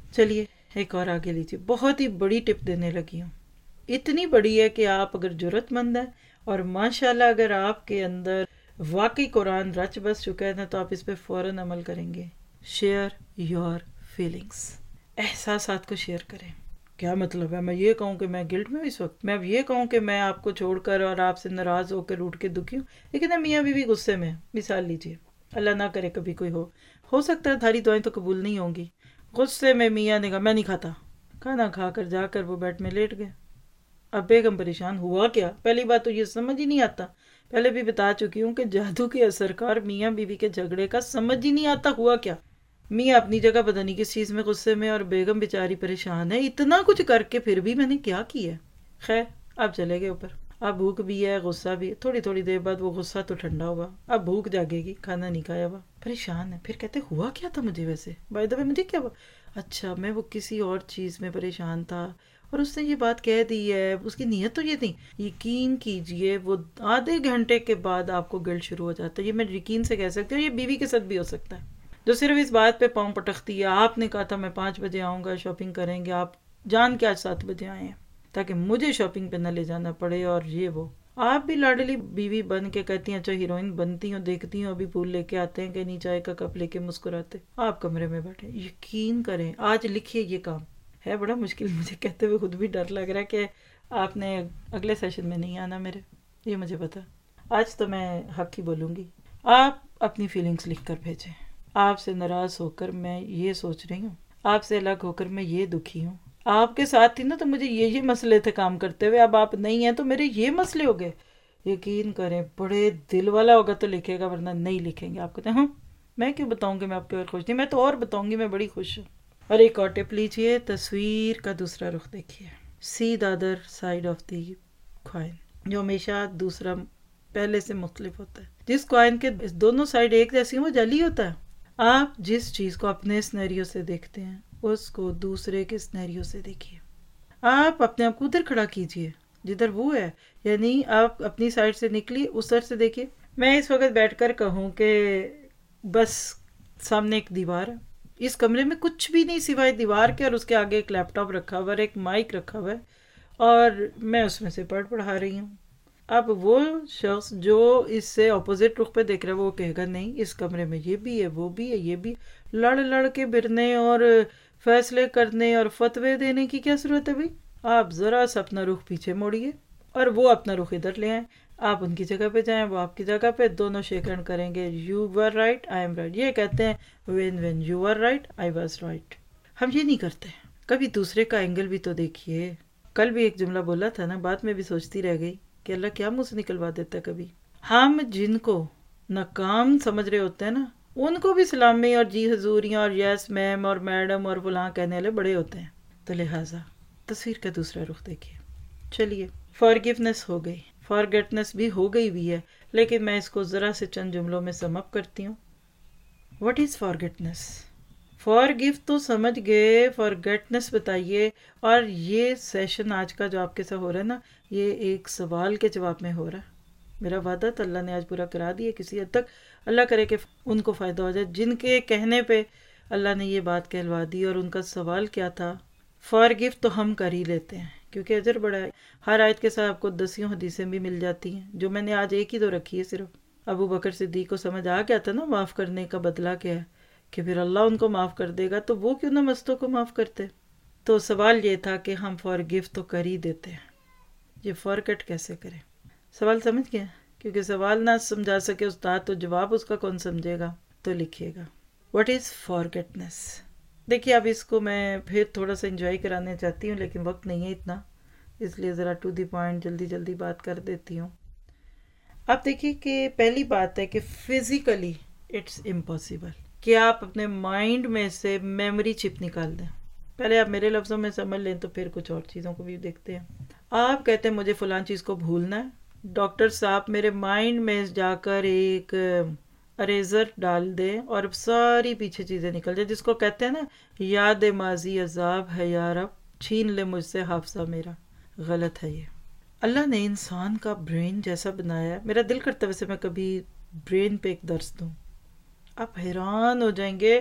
چلیے ایک اور آگے لیجیے. بہت ہی بڑی ٹپ دینے لگی ہوں. اتنی بڑی ہے کہ آپ اگر جرت مند ہیں اور ماشاءاللہ اگر آپ کے اندر واقعی قرآن رچ بس چکا ہے نا تو آپ اس پہ فوراً عمل کریں گے. Share your feelings. احساسات کو شیئر کریں. کیا مطلب ہے؟ میں یہ کہوں کہ میں گلٹ میں اس وقت، میں اب یہ کہوں کہ میں آپ کو چھوڑ کر اور آپ سے ناراض ہو کے روٹ کے دکھی ہوں، لیکن میاں بیوی غصے میں. مثال لیجیے، اللہ نہ کرے کبھی کوئی ہو سکتا ہے تھاری دعائیں تو قبول نہیں ہوں گی. غصے میں میاں نے کہا میں نہیں کھاتا. کھانا کھا کر جا کر وہ بیڈ میں لیٹ گئے. اب بیگم پریشان. ہوا کیا؟ پہلی بات تو یہ سمجھ ہی نہیں آتا. پہلے بھی بتا چکی ہوں کہ جادو کے اثر کا اور میاں بیوی کے جھگڑے کا سمجھ ہی نہیں آتا ہوا کیا. میاں اپنی جگہ پتہ نہیں کس چیز میں غصے میں، اور بیگم بیچاری پریشان ہے. اتنا کچھ کر کے پھر بھی میں نے کیا کیا؟ خیر اب چلے گئے اوپر. اب بھوک بھی ہے غصہ بھی ہے. تھوڑی تھوڑی دیر بعد وہ غصہ تو ٹھنڈا ہوا، اب بھوک جاگے گی، کھانا نہیں کھایا ہوا، پریشان ہے. پھر کہتے ہوا کیا تھا مجھے؟ ویسے بائی دا وے مجھے کیا ہوا؟ اچھا میں وہ کسی اور چیز میں پریشان تھا اور اس نے یہ بات کہہ دی ہے. اس کی نیت تو یہ تھی. یقین کیجئے وہ آدھے گھنٹے کے بعد آپ کو گلٹ شروع ہو جاتا ہے. یہ میں یقین سے کہہ سکتی ہوں، یہ بیوی کے ساتھ بھی ہو سکتا ہے جو صرف اس بات پہ پاؤں پٹکتی ہے. آپ نے کہا تھا میں 5 بجے آؤں گا، شاپنگ کریں گے، آپ جان کے آج 7 بجے آئے ہیں تاکہ مجھے شاپنگ پہ نہ لے جانا پڑے. اور یہ وہ آپ بھی لاڈلی بیوی بن کے کہتی ہیں اچھا ہیروئن بنتی ہوں، دیکھتی ہوں ابھی پھول لے کے آتے ہیں کہ نہیں، چائے کا کپ لے کے مسکراتے، آپ کمرے میں بیٹھے. یقین کریں آج لکھیے یہ کام ہے بڑا مشکل. مجھے کہتے ہوئے خود بھی ڈر لگ رہا ہے کہ آپ نے اگلے سیشن میں نہیں آنا میرے، یہ مجھے پتا. آج تو میں حق ہی بولوں گی. آپ اپنی فیلنگز لکھ کر بھیجیں. آپ سے ناراض ہو کر میں یہ سوچ رہی ہوں، آپ سے الگ ہو کر میں یہ دکھی ہوں. آپ کے ساتھ تھی نا تو مجھے یہ مسئلے تھے کام کرتے ہوئے، اب آپ نہیں ہیں تو میرے یہ مسئلے ہو گئے. یقین کریں بڑے دل والا ہوگا تو لکھے گا، ورنہ نہیں لکھیں گے. آپ کہتے ہیں ہاں میں کیوں بتاؤں کہ میں آپ کے اور خوش نہیں، میں تو اور بتاؤں گی میں بڑی خوش ہوں. اور ایک اور ٹپ لیجیے، تصویر کا دوسرا رخ دیکھیے. See the other side of the coin, جو ہمیشہ دوسرا پہلے سے مختلف ہوتا ہے. جس کوائن کے دونوں سائڈ ایک جیسی ہوں وہ جعلی ہوتا ہے. آپ جس چیز کو اپنے سنیریو سے دیکھتے ہیں اس کو دوسرے کے سنیریو سے دیکھیے. آپ اپنے آپ کو ادھر کھڑا کیجئے جدھر وہ ہے، یعنی آپ اپنی سائڈ سے نکلی اس سائڈ سے دیکھیے. میں اس وقت بیٹھ کر کہوں کہ بس سامنے ایک دیوار ہے، اس کمرے میں کچھ بھی نہیں سوائے دیوار کے، اور اس کے آگے ایک لیپ ٹاپ رکھا ہوا ہے، ایک مائک رکھا ہوا ہے، اور میں اس میں سے پڑھا رہی ہوں. اب وہ شخص جو اس سے اپوزٹ رخ پہ دیکھ رہا ہے وہ کہے گا نہیں اس کمرے میں یہ بھی ہے، وہ بھی ہے، یہ بھی. لڑ کے برنے اور فیصلے کرنے اور فتوے دینے کی کیا ضرورت ہے بھائی؟ آپ ذرا سا اپنا رخ پیچھے موڑیے اور وہ اپنا رخ ادھر لے آئیں. آپ ان کی جگہ پہ جائیں، وہ آپ کی جگہ پہ، دونوں شیک ہینڈ کریں گے. You were right, I am right. یہ کہتے ہیں when you were right I was right. ہم یہ نہیں کرتے. کبھی دوسرے کا اینگل بھی تو دیکھیے. کل بھی ایک جملہ بولا تھا نا، بعد میں بھی سوچتی رہ گئی کہ اللہ کیا منہ سے نکلوا دیتا ہے. کبھی ہم جن کو ناکام سمجھ رہے ہوتے ہیں نا ان کو بھی سلامی اور جی حضوریاں اور یس میم اور میڈم اور فلاں کہنے والے بڑے ہوتے ہیں. تو لہٰذا تصویر کا دوسرا رخ دیکھیے. چلیے فارگیونیس ہو گئی، فارگیٹنس بھی ہو گئی بھی ہے، لیکن میں اس کو ذرا سے چند جملوں میں سم اپ کرتی ہوں. What is فارگیٹنس؟ فارگیو تو سمجھ گئے، فارگیٹنس بتائیے. اور یہ سیشن آج کا جو آپ کے ساتھ ہو رہا ہے نا، یہ ایک سوال کے جواب میں ہو رہا ہے. میرا وعدہ تو اللہ نے آج پورا کرا دیا کسی حد تک. اللہ کرے کہ ان کو فائدہ ہو جائے جن کے کہنے پہ اللہ نے یہ بات کہلوا دی. اور ان کا سوال کیا تھا؟ فارگیو تو ہم کر ہی لیتے ہیں کیونکہ اجر بڑا ہے. ہر آیت کے ساتھ آپ کو 10 حدیثیں بھی مل جاتی ہیں، جو میں نے آج ایک ہی تو رکھی ہے صرف. ابو بکر صدیق کو سمجھ آ گیا تھا نا معاف کرنے کا بدلہ کیا ہے، کہ پھر اللہ ان کو معاف کر دے گا تو وہ کیوں نہ مستوں کو معاف کرتے. تو سوال یہ تھا کہ ہم فارگیو تو کر ہی دیتے ہیں، یہ فارگیٹ کیسے کریں؟ سوال سمجھ گئے؟ کیونکہ سوال نہ سمجھا سکے استاد تو جواب اس کا کون سمجھے گا. تو لکھیے گا واٹ از فارگیٹنس. دیکھیے اب اس کو میں پھر تھوڑا سا انجوائے کرانے چاہتی ہوں لیکن وقت نہیں ہے اتنا، اس لیے ذرا ٹو دی پوائنٹ جلدی بات کر دیتی ہوں. اب دیکھیے کہ پہلی بات ہے کہ فزیکلی اٹس امپاسبل کہ آپ اپنے مائنڈ میں سے میموری چپ نکال دیں. پہلے آپ میرے لفظوں میں سمجھ لیں تو پھر کچھ اور چیزوں کو بھی دیکھتے ہیں. آپ کہتے ہیں مجھے فلان چیز کو بھولنا ہے، ڈاکٹر صاحب میرے مائنڈ میں جا کر ایک اریزر ڈال دے اور ساری پیچھے چیزیں نکل جائے، جس کو کہتے ہیں نا یاد ماضی عذاب ہے یا رب، چھین لے مجھ سے حافظہ میرا. غلط ہے یہ. اللہ نے انسان کا برین جیسا بنایا ہے، میرا دل کرتا ہے ویسے میں کبھی برین پہ ایک درس دوں. آپ حیران ہو جائیں گے.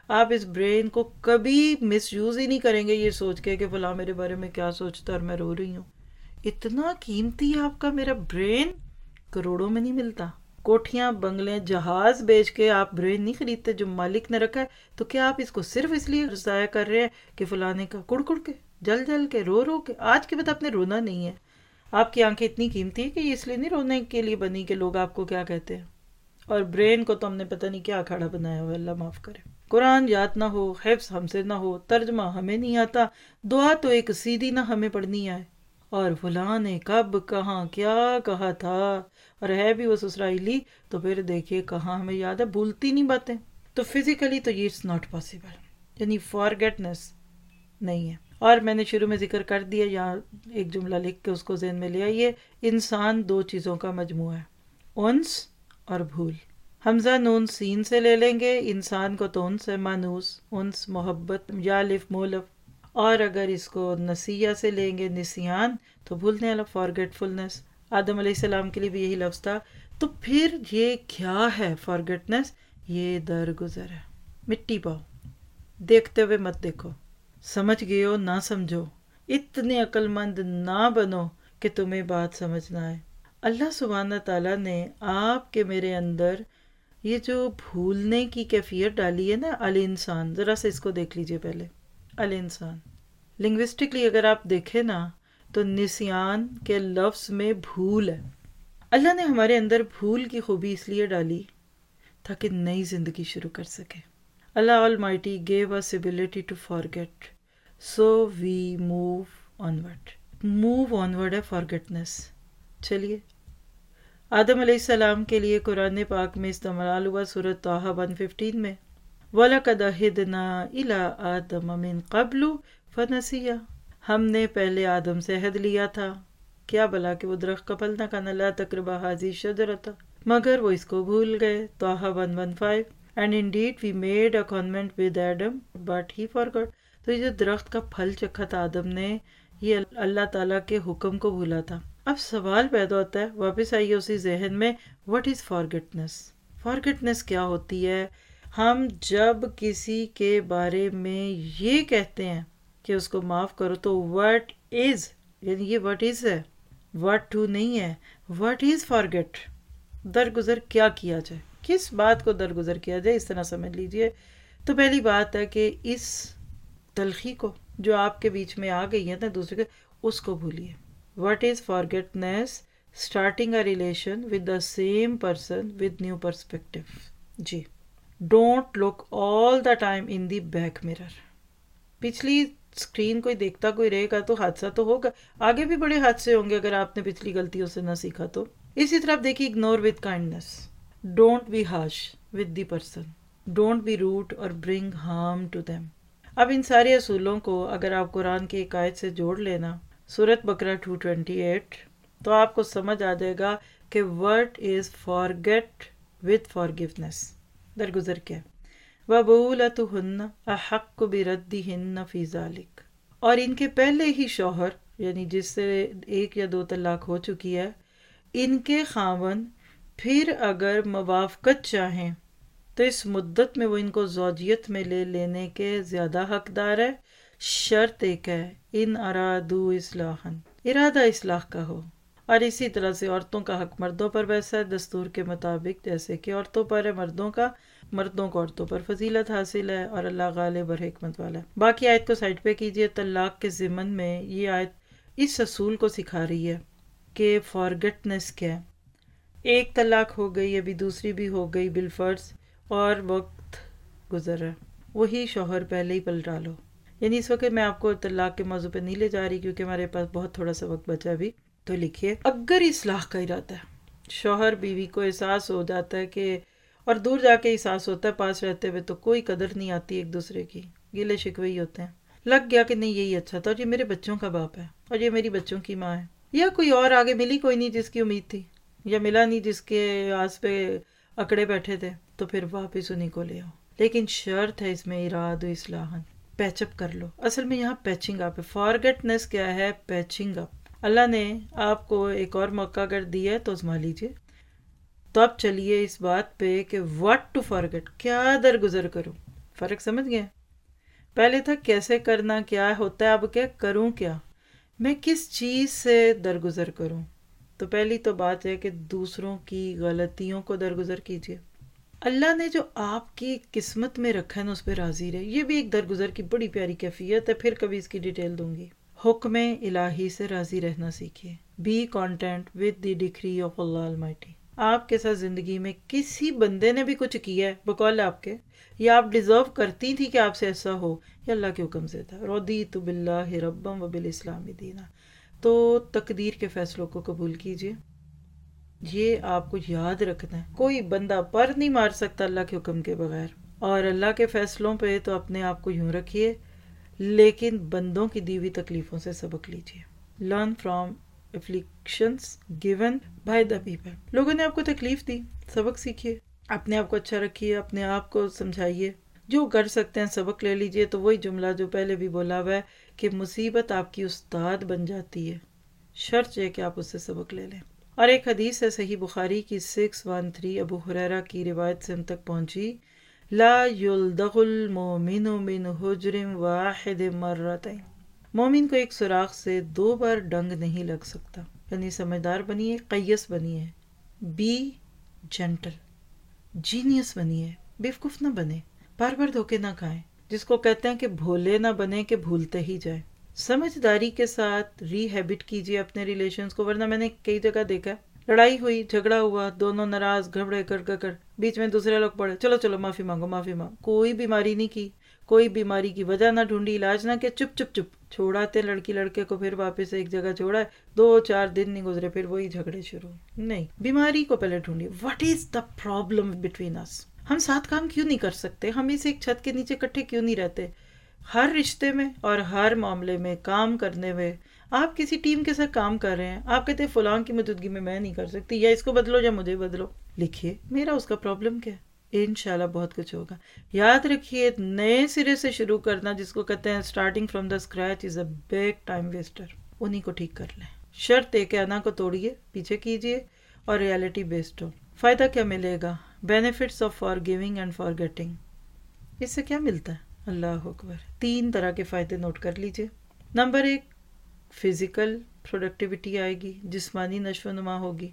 آپ اس برین کو کبھی مس یوز ہی نہیں کریں گے یہ سوچ کے کہ فلاں میرے بارے میں کیا سوچتا ہے اور میں رو رہی ہوں. اتنا قیمتی ہے آپ کا میرا برین، کروڑوں میں نہیں ملتا. کوٹھیاں، بنگلے، جہاز بیچ کے آپ برین نہیں خریدتے جو مالک نے رکھا ہے. تو کیا آپ اس کو صرف اس لیے ضائع کر رہے ہیں کہ فلانے کا کڑ کڑ کے، جل جل کے، رو رو کے؟ آج کے بعد آپ نے رونا نہیں ہے. آپ کی آنکھیں اتنی قیمتی ہے کہ یہ اس لیے نہیں رونے کے لیے بنی کہ لوگ آپ کو کیا کہتے ہیں. اور برین کو تو ہم نے پتہ نہیں کیا کھاڑا بنایا ہوا، اللہ معاف کرے. قرآن یاد نہ ہو، حفظ ہم سے نہ ہو، ترجمہ ہمیں نہیں آتا، دعا تو ایک سیدھی نہ ہمیں پڑھنی آئے، اور فلاں نے کب کہاں کیا کہا تھا، اور ہے بھی وہ اسرائیلی، تو پھر دیکھیے کہاں ہمیں یاد ہے، بھولتی نہیں باتیں. تو فزیکلی تو یہ اٹس ناٹ پاسبل، یعنی فارگیٹنس نہیں ہے. اور میں نے شروع میں ذکر کر دیا، یہاں ایک جملہ لکھ کے اس کو ذہن میں لے آئیے. انسان دو چیزوں کا مجموعہ ہے، انس اور بھول. حمزہ نون سین سے لے لیں گے، انسان کو تو انس ہے، مانوس، انس محبت، یا لف مولف. اور اگر اس کو نسیہ سے لیں گے، نسیان، تو بھولنے والا، فارگیٹ فلنس. آدم علیہ السلام کے لیے بھی یہی لفظ تھا. تو پھر یہ کیا ہے فارگیٹنس؟ یہ درگزر ہے. مٹی پاؤ، دیکھتے ہوئے مت دیکھو، سمجھ گئے ہو نہ سمجھو، اتنے عقل مند نہ بنو کہ تمہیں بات سمجھ نہ آئے. اللہ سبحانہ تعالیٰ نے آپ کے میرے اندر یہ جو بھولنے کی کیفیت ڈالی ہے نا، الانسان، ذرا سے اس کو دیکھ لیجئے پہلے. الانسان لنگوسٹکلی اگر آپ دیکھیں نا تو نسیان کے لفظ میں بھول ہے. اللہ نے ہمارے اندر بھول کی خوبی اس لیے ڈالی تاکہ نئی زندگی شروع کر سکے. اللہ Almighty gave us ability to forget, so we move onward. Move onward ہے forgetness. چلیے، آدم علیہ السلام کے لیے قرآن پاک میں استعمال ہوا سورۃ طٰہٰ 115 میں، وَلَقَدْ عَهِدْنَا إِلَىٰ آدَمَ مِن قَبْلُ فَنَسِیَ. ہم نے پہلے آدم سے عہد لیا تھا، کیا بلا کہ وہ درخت کا پھل نہ کھانا، لا تقربا هذه الشجرة، مگر وہ اس کو بھول گئے. Taha 115. And indeed we made a covenant with Adam, but he forgot. تو یہ جو درخت کا پھل چکھا تھا آدم نے، یہ اللہ تعالیٰ کے حکم کو بھولا تھا. اب سوال پیدا ہوتا ہے، واپس آئیے اسی ذہن میں، what is forgetfulness؟ forgetfulness کیا ہوتی ہے؟ ہم جب کسی کے بارے میں یہ کہتے ہیں کہ اس کو معاف کرو تو what is، یعنی یہ what is ہے، what to نہیں ہے. what is forget؟ درگزر کیا کیا جائے، کس بات کو درگزر کیا جائے، اس طرح سمجھ لیجئے. تو پہلی بات ہے کہ اس تلخی کو جو آپ کے بیچ میں آ گئی ہے نا دوسرے کے، اس کو بھولیے. What is forgetfulness؟ Starting a relation with the same person with new perspective. جی، don't look all the time in the back mirror. پچھلی اسکرین کوئی دیکھتا کوئی رہے گا تو حادثہ تو ہوگا، آگے بھی بڑے حادثے ہوں گے اگر آپ نے پچھلی غلطیوں سے نہ سیکھا تو. اسی طرح آپ دیکھیے، ignore with kindness. Don't be harsh with the person. Don't be rude or bring harm to them. اب ان سارے اصولوں کو اگر آپ قرآن کی ایک آیت سے جوڑ لینا، سورۃ بقرہ 228، تو آپ کو سمجھ آ جائے گا کہ what is forget with forgiveness، درگزر کیا. وَبُعُولَتُهُنَّ أَحَقُّ بِرَدِّهِنَّ فِي ذَلِكَ. اور ان کے پہلے ہی شوہر، یعنی جس سے ایک یا دو طلاق ہو چکی ہے، ان کے خاوند پھر اگر موافقت چاہیں تو اس مدت میں وہ ان کو زوجیت میں لے لینے کے زیادہ حقدار ہے. شرط ایک ہے، ان ارادو اصلاحاً، ارادہ اصلاح کا ہو. اور اسی طرح سے عورتوں کا حق مردوں پر ویسا ہے دستور کے مطابق جیسے کہ عورتوں پر ہے مردوں کا، مردوں کو عورتوں پر فضیلت حاصل ہے، اور اللہ غالب اور حکمت والا ہے. باقی آیت کو سائڈ پہ کیجئے. طلاق کے ضمن میں یہ آیت اس اصول کو سکھا رہی ہے کہ فارگٹنس کیا ہے. ایک طلاق ہو گئی، ابھی دوسری بھی ہو گئی بالفرض، اور وقت گزر رہا ہے، وہی شوہر پہلے ہی پلٹا لو. یعنی اس وقت میں آپ کو طلاق کے موضوع پہ نہیں لے جا رہی کیونکہ ہمارے پاس بہت تھوڑا سا وقت بچا بھی. تو لکھیے، اگر اصلاح کا ارادہ ہے، شوہر بیوی کو احساس ہو جاتا ہے کہ، اور دور جا کے احساس ہوتا ہے، پاس رہتے ہوئے تو کوئی قدر نہیں آتی ایک دوسرے کی، گلے شکوے ہی ہوتے ہیں، لگ گیا کہ نہیں یہی اچھا تھا، اور یہ میرے بچوں کا باپ ہے، اور یہ میری بچوں کی ماں ہے، یا کوئی اور آگے ملی کوئی نہیں جس کی امید تھی، یا ملا نہیں جس کے آس پہ اکڑے بیٹھے تھے، تو پھر واپس انہیں کو لے آؤ. لیکن شرط ہے اس میں اراد و اصلاحاً، پیچ اپ کر لو. اصل میں یہاں پیچنگ اپ ہے. فارگٹنس کیا ہے؟ پیچنگ اپ. اللہ نے آپ کو ایک اور موقع اگر دیا ہے تو ازما لیجئے. تو اب چلیے اس بات پہ کہ واٹ ٹو فارگٹ، کیا درگزر کروں. فرق سمجھ گئے؟ پہلے تھا کیسے کرنا کیا ہوتا ہے، اب کیا کروں، کیا میں کس چیز سے درگزر کروں. تو پہلی تو بات ہے کہ دوسروں کی غلطیوں کو درگزر کیجیے. اللہ نے جو آپ کی قسمت میں رکھا ہے نا اس پہ راضی رہے. یہ بھی ایک درگزر کی بڑی پیاری کیفیت ہے، پھر کبھی اس کی ڈیٹیل دوں گی. حکم الہی سے راضی رہنا سیکھیے. Be content with the decree of Allah almighty. آپ کے ساتھ زندگی میں کسی بندے نے بھی کچھ کیا ہے بقول آپ کے، یا آپ ڈیزرو کرتی تھی کہ آپ سے ایسا ہو، یا اللہ کے حکم سے تھا. رضیت باللہ ربا وبالاسلام دینا. تو تقدیر کے فیصلوں کو قبول کیجیے. یہ آپ کو یاد رکھنا ہے، کوئی بندہ پر نہیں مار سکتا اللہ کے حکم کے بغیر. اور اللہ کے فیصلوں پہ تو اپنے آپ کو یوں رکھیے، لیکن بندوں کی دی ہوئی تکلیفوں سے سبق لیجیے. Learn from afflictions given by the people. لوگوں نے آپ کو تکلیف دی، سبق سیکھیے. اپنے آپ کو اچھا رکھیے، اپنے آپ کو سمجھائیے، جو کر سکتے ہیں سبق لے لیجیے. تو وہی جملہ جو پہلے بھی بولا ہوا ہے کہ مصیبت آپ کی استاد بن جاتی ہے، شرط یہ کہ آپ اس سے سبق لے لیں. اور ایک حدیث ہے صحیح بخاری کی 613 ابو ہریرہ کی روایت سے ہم تک پہنچی، لا یلدغ المؤمن من حجر واحد مرتين. مومن کو ایک سوراخ سے 2 بار ڈنگ نہیں لگ سکتا. یعنی سمجھدار بنیے، قیس بنیے، بی جینٹل، جینیس بنیے، بیوقوف نہ بنے، بار بار دھوکے نہ کھائیں. جس کو کہتے ہیں کہ بھولے نہ بنے کہ بھولتے ہی جائیں. سمجھداری کے ساتھ ری ہیبٹ کیجیے اپنے ریلیشنز کو، ورنہ میں نے کئی جگہ دیکھا لڑائی ہوئی، جھگڑا ہوا، دونوں ناراض، گھبرے کر بیچ میں دوسرے لوگ پڑے، چلو معافی مانگو معافی مانگو. کوئی بیماری نہیں کی، کوئی بیماری کی وجہ نہ ڈھونڈی، علاج نہ کیا، چپ چھوڑاتے لڑکی لڑکے کو، پھر واپس ایک جگہ چھوڑا، 2-4 دن نہیں گزرے پھر وہی جھگڑے شروع. نہیں، بیماری کو پہلے ڈھونڈی. What is the problem between us? ہم ساتھ کام کیوں نہیں کر سکتے؟ ہم اس ایک چھت کے نیچے اکٹھے کیوں نہیں رہتے؟ ہر رشتے میں اور ہر معاملے میں کام کرنے میں، آپ کسی ٹیم کے ساتھ کام کر رہے ہیں، آپ کہتے ہیں فلاں کی موجودگی میں نہیں کر سکتی، یا اس کو بدلو یا مجھے بدلو. لکھیے میرا اس کا پرابلم کیا ہے، انشاءاللہ بہت کچھ ہوگا. یاد رکھیے نئے سرے سے شروع کرنا، جس کو کہتے ہیں starting from the scratch, is a big time waster. انہی کو ٹھیک کر لیں. شرط ایک ہے، انا کو توڑیے، پیچھے کیجیے اور ریالٹی بیسڈ ہو. فائدہ کیا ملے گا؟ Benefits of forgiving and forgetting. اس سے کیا ملتا ہے؟ اللہ اکبر. 3 طرح کے فائدے نوٹ کر لیجیے. نمبر 1، فزیکل پروڈکٹیوٹی آئے گی، جسمانی نشو و نما ہوگی.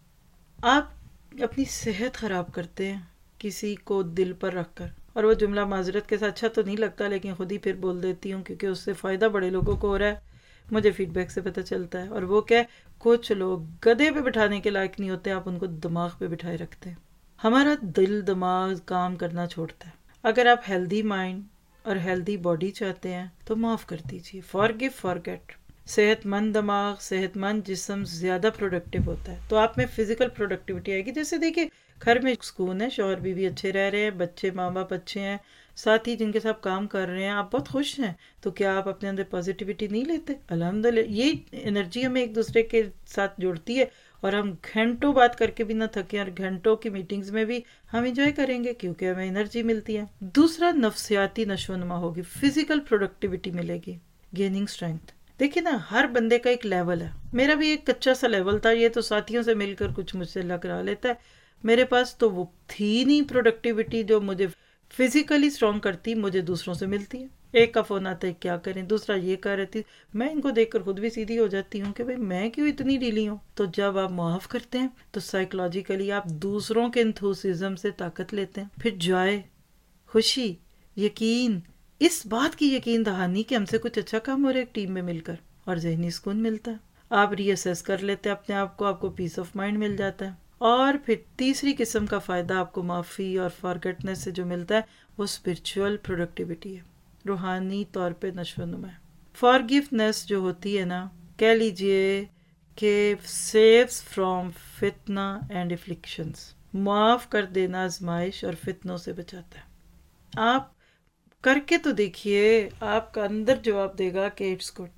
آپ اپنی صحت خراب کرتے ہیں کسی کو دل پر رکھ کر، اور وہ جملہ معذرت کے ساتھ اچھا تو نہیں لگتا، لیکن خود ہی پھر بول دیتی ہوں کیونکہ اس سے فائدہ بڑے لوگوں کو ہو رہا ہے، مجھے فیڈ بیک سے پتہ چلتا ہے. اور وہ کیا ہے، کچھ لوگ گدھے پہ بٹھانے کے لائق نہیں ہوتے، آپ ان کو دماغ پہ بٹھائے رکھتے ہیں. ہمارا دل دماغ کام کرنا چھوڑتا ہے. اگر آپ ہیلدی مائنڈ اور ہیلدی باڈی چاہتے ہیں تو معاف کر دیجیے. Forgive forget. صحت مند دماغ، صحت مند جسم زیادہ پروڈکٹیو ہوتا ہے. تو آپ میں فزیکل پروڈکٹیوٹی آئے گی. جیسے دیکھیں گھر میں سکون ہے، شوہر بیوی اچھے رہ رہے ہیں، بچے ماں باپ اچھے ہیں، ساتھی جن کے ساتھ کام کر رہے ہیں، آپ بہت خوش ہیں، تو کیا آپ اپنے اندر پازیٹیوٹی نہیں لیتے؟ الحمدللہ. یہ انرجی ہمیں ایک دوسرے کے ساتھ جوڑتی ہے، اور ہم گھنٹوں بات کر کے بھی نہ تھکیں، اور گھنٹوں کی میٹنگز میں بھی ہم انجوائے کریں گے کیونکہ ہمیں انرجی ملتی ہے. دوسرا، نفسیاتی نشو و نما ہوگی، فزیکل پروڈکٹیوٹی ملے گی، گیننگ اسٹرینتھ. دیکھیں نا، ہر بندے کا ایک لیول ہے. میرا بھی ایک کچا سا لیول تھا، یہ تو ساتھیوں سے مل کر کچھ مجھ سے اللہ کرا لیتا ہے. میرے پاس تو وہ تھی نہیں پروڈکٹیوٹی جو مجھے فزیکلی اسٹرانگ کرتی، مجھے دوسروں سے ملتی ہے. ایک کا فون آتا ہے کیا کریں، دوسرا یہ کر رہی تھی، میں ان کو دیکھ کر خود بھی سیدھی ہو جاتی ہوں کہ بھئی میں کیوں اتنی ڈھیلی ہوں. تو جب آپ معاف کرتے ہیں تو سائیکولوجیکلی آپ دوسروں کے انتھوسیزم سے طاقت لیتے ہیں. پھر جوائے، خوشی، یقین، اس بات کی یقین دہانی کہ ہم سے کچھ اچھا کام ہو رہا ہے ایک ٹیم میں مل کر، اور ذہنی سکون ملتا ہے. آپ ری اسیس کر لیتے ہیں اپنے آپ کو پیس آف مائنڈ مل جاتا ہے. اور پھر تیسری قسم کا فائدہ آپ کو معافی اور فارگیٹنس سے جو ملتا ہے وہ اسپرچول پروڈکٹیوٹی ہے، روحانی طور پہ نشو و نما ہے. فارگیونیس جو ہوتی ہے نا، کہہ لیجئے کہ سیوز فرام فتنہ اینڈ افلکشنز. معاف کر دینا آزمائش اور فتنوں سے بچاتا ہے. آپ کر کے تو دیکھیے، آپ کا اندر جواب دے گا کہ اٹس گڈ.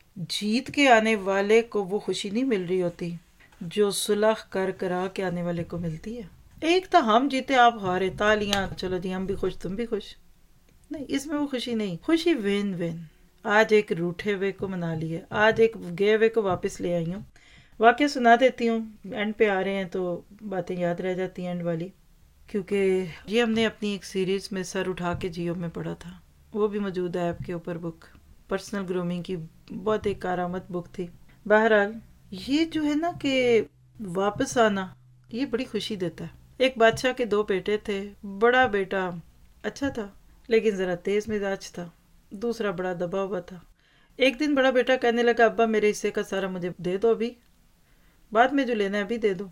جیت کے آنے والے کو وہ خوشی نہیں مل رہی ہوتی جو صلح کرا کے آنے والے کو ملتی ہے. ایک تو ہم جیتے آپ ہارے، تالیاں، چلو جی ہم بھی خوش تم بھی خوش. نہیں، اس میں وہ خوشی نہیں. خوشی وین وین. آج ایک روٹھے ہوئے کو منا لیے، آج ایک گئے ہوئے کو واپس لے آئی ہوں. واقعہ سنا دیتی ہوں، اینڈ پہ آ رہے ہیں تو باتیں یاد رہ جاتی ہیں اینڈ والی. کیونکہ یہ ہم نے اپنی ایک سیریز میں سر اٹھا کے جیو میں پڑھا تھا، وہ بھی موجود ہے ایپ کے اوپر بک، پرسنل گرومنگ کی بہت ایک کارآمد بک تھی۔ بہرحال یہ جو ہے نا کہ واپس آنا یہ بڑی خوشی دیتا ہے۔ ایک بادشاہ کے 2 بیٹے تھے، بڑا بیٹا اچھا تھا لیکن ذرا تیز مزاج تھا، دوسرا بڑا دبا ہوا تھا۔ ایک دن بڑا بیٹا کہنے لگا ابا میرے حصے کا سارا مجھے دے دو، ابھی بعد میں جو لینا ہے ابھی دے دو۔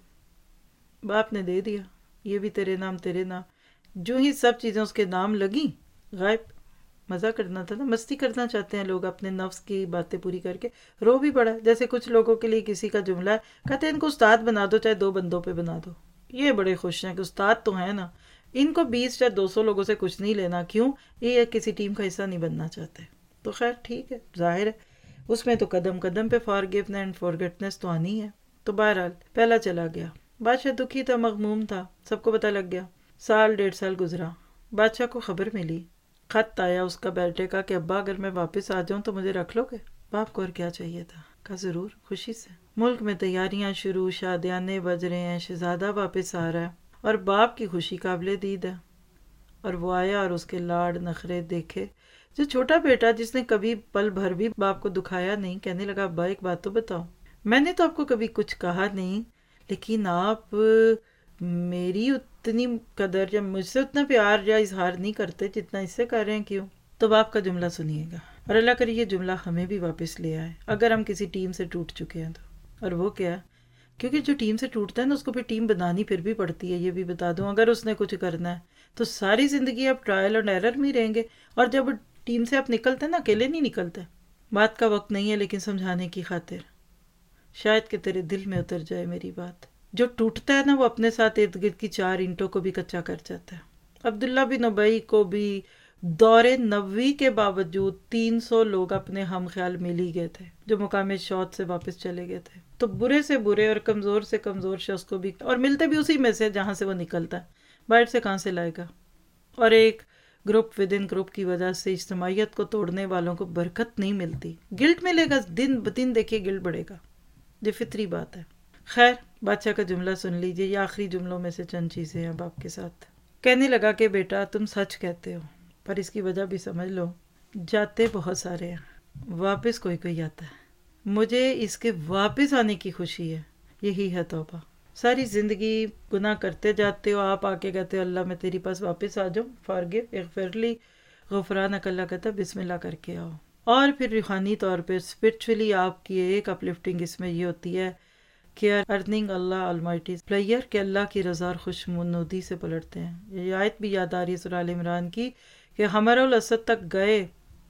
باپ نے دے دیا، یہ بھی تیرے نام تیرے نام۔ جو ہی سب چیزیں اس کے نام لگیں غائب۔ مزہ کرنا تھا نا، مستی کرنا چاہتے ہیں لوگ اپنے نفس کی باتیں پوری کر کے، رو بھی پڑا۔ جیسے کچھ لوگوں کے لیے کسی کا جملہ ہے، کہتے ہیں ان کو استاد بنا دو چاہے 2 بندوں پہ بنا دو۔ یہ بڑے خوش ہیں کہ استاد تو ہیں نا، ان کو 20 یا 200 لوگوں سے کچھ نہیں لینا، کیوں؟ یہ کسی ٹیم کا حصہ نہیں بننا چاہتے۔ تو خیر ٹھیک ہے، ظاہر ہے اس میں تو قدم قدم پہ فارگیونس اینڈ فارگیٹنس تو آنی ہے۔ تو بہرحال پہلا چلا گیا، بادشاہ دکھی تھا، مغموم تھا، سب کو پتہ لگ گیا۔ سال 1.5 سال گزرا، بادشاہ کو خبر ملی، خط آیا اس کا بیٹے کا کہ ابا اگر میں واپس آ جاؤں تو مجھے رکھ لو گے؟ باپ کو اور کیا چاہیے تھا، کہا ضرور، خوشی سے۔ ملک میں تیاریاں شروع، شادیانے بج رہے ہیں، شہزادہ واپس آ رہا ہے اور باپ کی خوشی قابل دید ہے۔ اور وہ آیا اور اس کے لاڈ نخرے دیکھے۔ جو چھوٹا بیٹا جس نے کبھی پل بھر بھی باپ کو دکھایا نہیں، کہنے لگا ابا ایک بات تو بتاؤ، میں نے تو آپ کو کبھی کچھ کہا نہیں، لیکن آپ میری اتنی قدر یا مجھ سے اتنا پیار یا اظہار نہیں کرتے جتنا اس سے کر رہے ہیں، کیوں؟ تو باپ کا جملہ سنیے گا، اور اللہ کرے یہ جملہ ہمیں بھی واپس لے آئے اگر ہم کسی ٹیم سے ٹوٹ چکے ہیں تو۔ اور وہ کیا؟ کیونکہ جو ٹیم سے ٹوٹتا ہے نا اس کو پھر ٹیم بنانی پھر بھی پڑتی ہے، یہ بھی بتا دوں۔ اگر اس نے کچھ کرنا ہے تو ساری زندگی آپ ٹرائل اور ایرر میں رہیں گے، اور جب ٹیم سے آپ نکلتے ہیں نا، اکیلے نہیں نکلتے۔ بات کا وقت نہیں ہے لیکن سمجھانے کی خاطر، شاید کہ تیرے دل میں اتر جائے میری بات۔ جو ٹوٹتا ہے نا وہ اپنے ساتھ ارد گرد کی 4 اینٹوں کو بھی کچا کر جاتا ہے۔ عبداللہ بن ابی کو بھی دور نبوی کے باوجود 300 لوگ اپنے ہم خیال مل ہی گئے تھے جو مقام شوت سے واپس چلے گئے تھے۔ تو برے سے برے اور کمزور سے کمزور شخص کو بھی، اور ملتے بھی اسی میں سے جہاں سے وہ نکلتا ہے، باہر سے کہاں سے لائے گا؟ اور ایک گروپ ود ان گروپ کی وجہ سے اجتماعیت کو توڑنے والوں کو برکت نہیں ملتی، گلٹ ملے گا، دن بدن دیکھیے گلٹ بڑھے گا، یہ فطری بات ہے۔ خیر بادشاہ کا جملہ سن لیجئے، یہ آخری جملوں میں سے چند چیزیں ہیں باپ کے ساتھ۔ کہنے لگا کہ بیٹا تم سچ کہتے ہو، پر اس کی وجہ بھی سمجھ لو، جاتے بہت سارے ہیں، واپس کوئی کوئی آتا ہے، مجھے اس کے واپس آنے کی خوشی ہے، یہی ہے توبہ۔ ساری زندگی گناہ کرتے جاتے ہو، آپ آ کے کہتے ہو اللہ میں تیری پاس واپس آ جاؤں، فارگو اغفر لی، غفرانک، اللہ کہتا بسم اللہ کر کے آؤ۔ اور پھر روحانی طور پہ اسپرچولی آپ کی ایک اپلفٹنگ اس میں یہ ہوتی ہے کہ ارننگ اللہ المائٹی پلیئر، کہ اللہ کی رضا اور خوشنودی سے پلٹتے ہیں۔ یہ آیت بھی یاد آ رہی ہے سورہ آل عمران کی کہ حمر الاسد تک گئے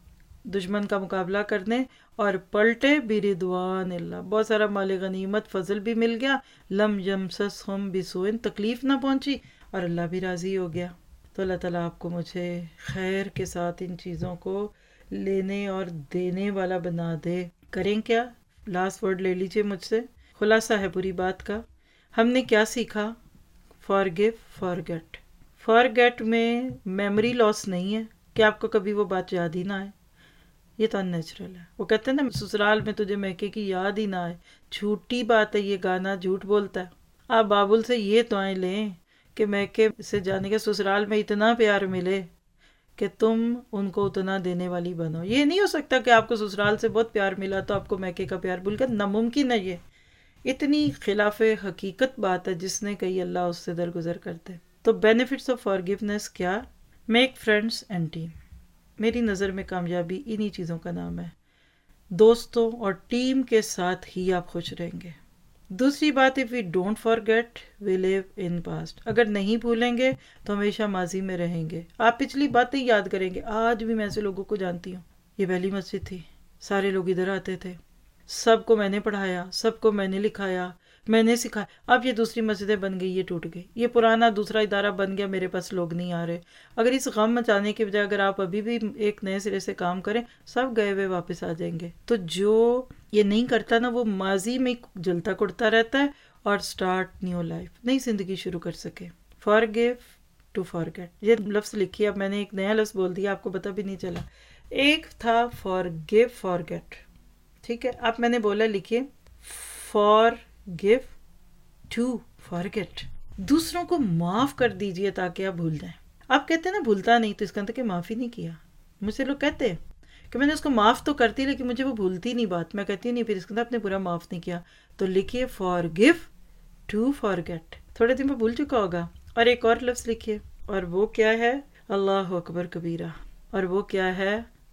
دشمن کا مقابلہ کرنے اور پلٹے برضوان اللہ، بہت سارا مال غنیمت فضل بھی مل گیا، لم یمسسہم بسوء، تکلیف نہ پہنچی، اور اللہ بھی راضی ہو گیا۔ تو اللہ تعالیٰ آپ کو مجھے خیر کے ساتھ ان چیزوں کو لینے اور دینے والا بنا دے۔ کریں کیا؟ لاسٹ ورڈ لے لیجئے مجھ سے، خلاصہ ہے پوری بات کا۔ ہم نے کیا سیکھا؟ Forgive, forget. فارگیٹ میں میموری لاس نہیں ہے کہ آپ کو کبھی وہ بات یاد ہی نہ آئے، یہ تو ان نیچرل ہے۔ وہ کہتے ہیں نا سسرال میں تجھے میکے کی یاد ہی نہ آئے، جھوٹی بات ہے، یہ گانا جھوٹ بولتا ہے۔ آپ بابل سے یہ دعائیں لیں کہ میکے سے جانے کے سسرال میں اتنا پیار ملے کہ تم ان کو اتنا دینے والی بنو۔ یہ نہیں ہو سکتا کہ آپ کو سسرال سے بہت پیار ملا تو آپ کو میکے کا پیار بھول کر، ناممکن ہے، یہ اتنی خلاف حقیقت بات ہے، جس نے کہی اللہ اس سے درگزر کرتے۔ تو بینیفٹس آف فارگیونیس کیا؟ Make friends and team. میری نظر میں کامیابی انہی چیزوں کا نام ہے، دوستوں اور ٹیم کے ساتھ ہی آپ خوش رہیں گے۔ دوسری بات، if we don't forget we live in past، اگر نہیں بھولیں گے تو ہمیشہ ماضی میں رہیں گے، آپ پچھلی باتیں یاد کریں گے۔ آج بھی میں ایسے لوگوں کو جانتی ہوں، یہ پہلی مسجد تھی، سارے لوگ ادھر آتے تھے، سب کو میں نے پڑھایا، سب کو میں نے لکھایا، میں نے سکھایا، اب یہ دوسری مسجدیں بن گئی، یہ ٹوٹ گئی، یہ پرانا دوسرا ادارہ بن گیا، میرے پاس لوگ نہیں آ رہے۔ اگر اس غم مچانے کے بجائے اگر آپ ابھی بھی ایک نئے سرے سے کام کریں، سب گئے ہوئے واپس آ جائیں گے۔ تو جو یہ نہیں کرتا نا، وہ ماضی میں جلتا کڑتا رہتا ہے اور سٹارٹ نیو لائف، نئی زندگی شروع کر سکے۔ فارگیو ٹو فارگیٹ، یہ لفظ لکھیے، اب میں نے ایک نیا لفظ بول دیا، آپ کو پتہ بھی نہیں چلا۔ ایک تھا فارگیو فارگیٹ، ٹھیک ہے، اب میں نے بولا لکھیے فارگیو ٹو فارگیٹ۔ دوسروں کو معاف کر دیجئے تاکہ آپ بھول جائیں. آپ کہتے ہیں نا بھولتا نہیں، تو اس کا مطلب کہ معافی نہیں کیا. مجھ سے لوگ کہتے ہیں کہ میں نے اس کو معاف تو کرتی لیکن مجھے وہ بھولتی نہیں بات. میں کہتی نہیں، پھر اس کا مطلب آپ نے پورا معاف نہیں کیا. تو لکھیے forgive to forget. تھوڑے دن میں بھول چکا ہوگا. اور ایک اور لفظ لکھیے، اور وہ کیا ہے؟ اللہ اکبر کبیرہ. اور وہ کیا ہے؟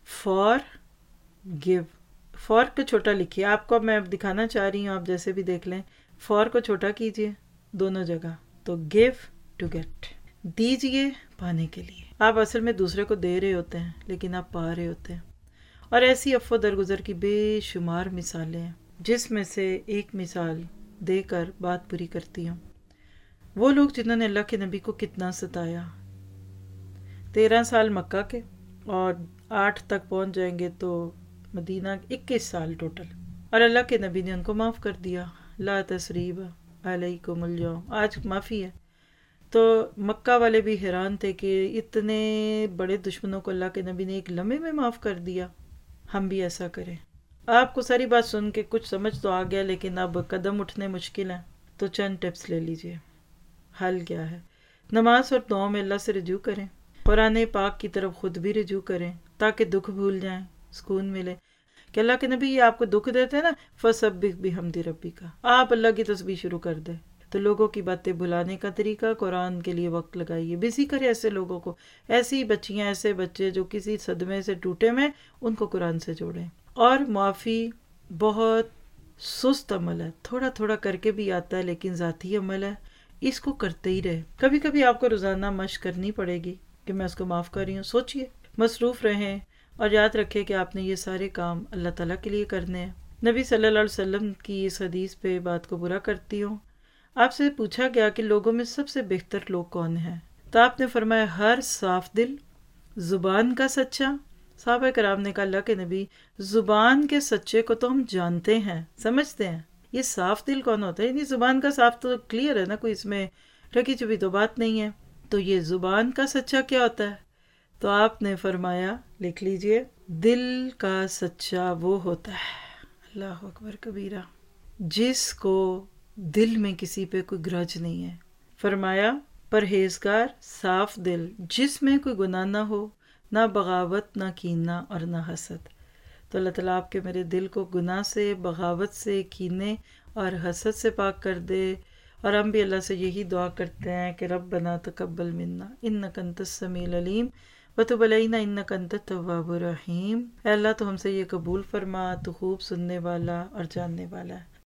forgive. فور کو چھوٹا لکھیے. آپ کو میں دکھانا چاہ رہی ہوں، آپ جیسے بھی دیکھ لیں. فور کو چھوٹا کیجئے دونوں جگہ. تو give to get. دیجئے پانے کے لیے. آپ اصل میں دوسرے کو دے رہے ہوتے ہیں لیکن آپ پا رہے ہوتے ہیں. اور ایسی عفو درگزر کی بے شمار مثالیں ہیں، جس میں سے ایک مثال دے کر بات پوری کرتی ہوں. وہ لوگ جنہوں نے اللہ کے نبی کو کتنا ستایا. 13 سال مکہ کے اور 8 تک پہنچ جائیں گے تو مدینہ 21 سال ٹوٹل. اور اللہ کے نبی نے ان کو معاف کر دیا. لا تثریب علیکم اليوم. آج معافی ہے. تو مکہ والے بھی حیران تھے کہ اتنے بڑے دشمنوں کو اللہ کے نبی نے ایک لمحے میں معاف کر دیا. ہم بھی ایسا کریں. آپ کو ساری بات سن کے کچھ سمجھ تو آ گیا، لیکن اب قدم اٹھنے مشکل ہیں. تو چند ٹپس لے لیجئے. حل کیا ہے؟ نماز اور دعاؤں میں اللہ سے رجوع کریں. قرآن پاک کی طرف خود بھی رجوع کریں تاکہ دکھ بھول جائیں، سکون ملے. کہ اللہ کے نبی یہ آپ کو دکھ دیتے ہیں نا، فَسَبِّحْ بِحَمْدِ رَبِّكَ، آپ اللہ کی تسبیح شروع کر دیں. تو لوگوں کی باتیں بھلانے کا طریقہ، قرآن کے لیے وقت لگائیے. بزی کرے ایسے لوگوں کو. ایسی بچیاں، ایسے بچے جو کسی صدمے سے ٹوٹے میں، ان کو قرآن سے جوڑیں. اور معافی بہت سست عمل ہے، تھوڑا تھوڑا کر کے بھی آتا ہے لیکن ذاتی عمل ہے. اس کو کرتے ہی رہے. کبھی کبھی آپ کو روزانہ مشق کرنی پڑے گی کہ میں اس کو معاف کر رہی ہوں. سوچئے، مصروف رہیں اور یاد رکھیں کہ آپ نے یہ سارے کام اللہ تعالیٰ کے لیے کرنے ہیں. نبی صلی اللہ علیہ وسلم کی اس حدیث پہ بات کو پورا کرتی ہوں. آپ سے پوچھا گیا کہ لوگوں میں سب سے بہتر لوگ کون ہیں، تو آپ نے فرمایا ہر صاف دل، زبان کا سچا. صحابہ کرام نے کہا اللہ کے نبی، زبان کے سچے کو تو ہم جانتے ہیں، سمجھتے ہیں، یہ صاف دل کون ہوتا ہے؟ یعنی زبان کا صاف تو کلیئر ہے نا، کوئی اس میں رکھی چھپی تو بات نہیں ہے. تو یہ زبان کا سچا کیا ہوتا ہے؟ تو آپ نے فرمایا، لکھ لیجئے، دل کا سچا وہ ہوتا ہے، اللہ اکبر کبیرہ، جس کو دل میں کسی پہ کوئی گرج نہیں ہے. فرمایا پرہیزگار، صاف دل، جس میں کوئی گناہ نہ ہو، نہ بغاوت، نہ کینہ اور نہ حسد. تو اللہ تعالیٰ آپ کے میرے دل کو گناہ سے، بغاوت سے، کینے اور حسد سے پاک کر دے. اور ہم بھی اللہ سے یہی دعا کرتے ہیں کہ ربنا تقبل منا انک انت السمیع العلیم وتب علینا انک انت التواب الرحیم. اے اللہ تو ہم سے یہ قبول فرما، تو خوب سننے والا اور جاننے والا ہے.